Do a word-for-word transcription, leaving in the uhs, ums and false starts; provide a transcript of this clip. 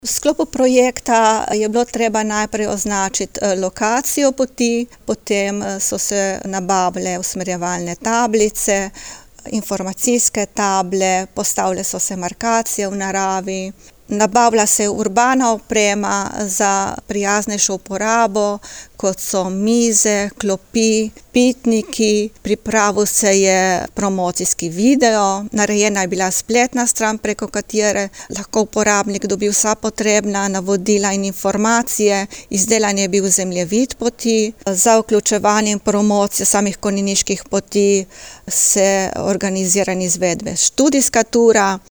V sklopu projekta je bilo treba najprej označiti lokacijo poti, potem so se nabavile usmerjevalne tablice, informacijske table, postavile so se markacije v naravi, nabavila se je urbana oprema za prijaznejšo uporabo, kot so mize, klopi, pitniki, pripravil se je promocijski video, narejena je bila spletna stran, preko katere lahko uporabnik dobi vsa potrebna navodila in informacije, izdelan je bil zemljevid poti, za vključevanje in promocijo samih konjeniških poti se organizira in izvedbe študijska tura.